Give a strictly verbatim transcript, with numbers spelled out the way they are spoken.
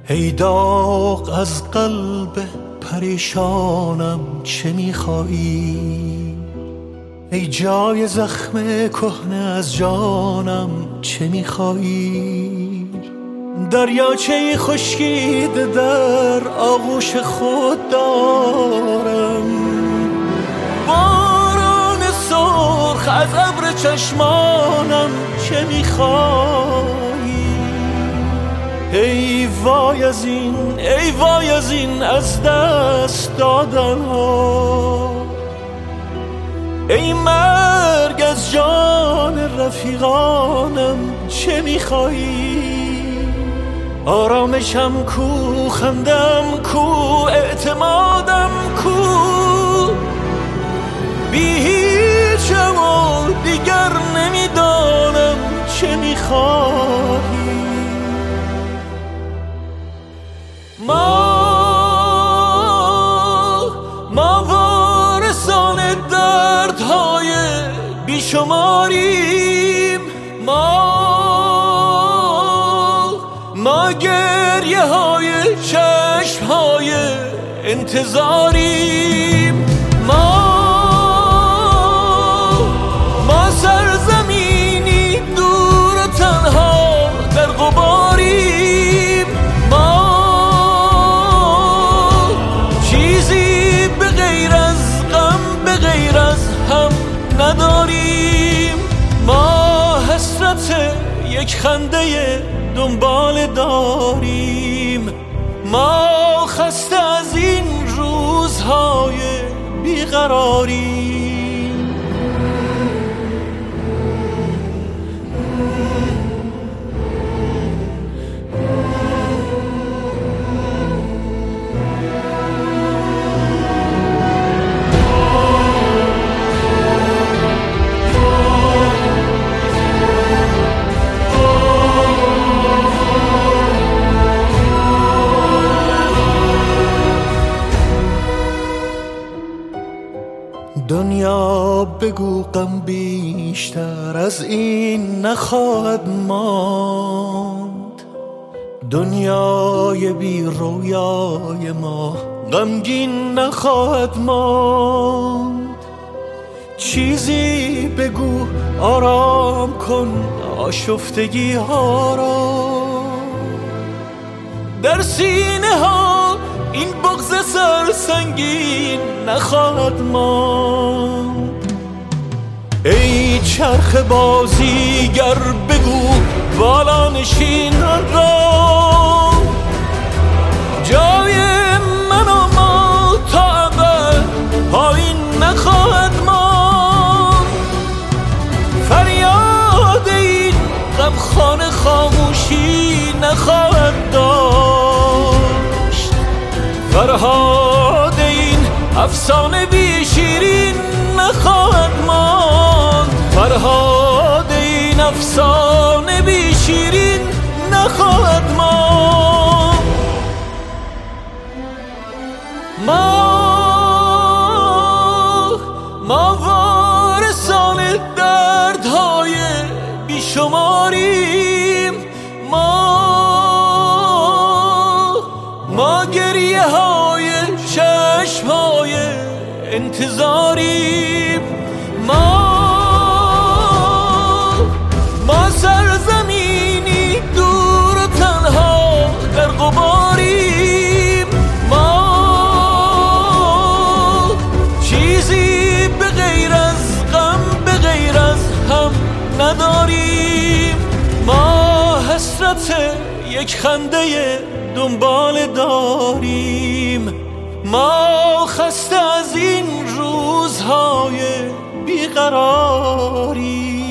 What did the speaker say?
ای داغ از قلب پریشانم چه میخوایی؟ ای جای زخم کهنه از جانم چه میخوایی؟ دریاچه خشکیده در آغوش خود دارم، باران سرخ از ابر چشمانم چه میخوایی؟ ای وای از این، ای وای از این از دست دادن ها، ای مرگ از جان رفیقانم چه میخوایی؟ آرامشم کو، خندم کو، اعتمادم کو، بی هیچم و دیگر نمیدانم چه میخوایی؟ ما ما وارثان دردهای بیشماریم، ما ما گریه های چشم های انتظاریم، ما ما سرزمینی دور و تنها در غباریم، ما چیزی به غیر از غم به غیر از هم نداریم، ما حسرت یک خنده دنبال داریم، ما خسته از این روزهای بیقراریم. دنیا بگو غم بیشتر از این نخواهد ماند، دنیای بی رویای ما غمگین نخواهد ماند، چیزی بگو آرام کن آشفتگی ها را، در سینه ها این بغض سرسنگین نخواهد ماند. ای چرخ بازیگر بگو بالانشینان را، جای من و ما تا ابد پایین نخواهد ماند، فریاد این غمخانه خاموشی نخواهد داشت، فرهاد این افسانه بی شیرین نخواهد ماند، فرهاد این افسانه بی شیرین نخواهد ماند. ما ما وارثان دردهای بیشماریم، ما ما گریه های چشم های انتظاریم، ما ما سرزمینی دور و تنها در غباریم، ما چیزی به غیر از غم به غیر از هم نداریم، ما حسرت یک خنده دنبال داریم، ما خسته از این روزهای بیقراریم.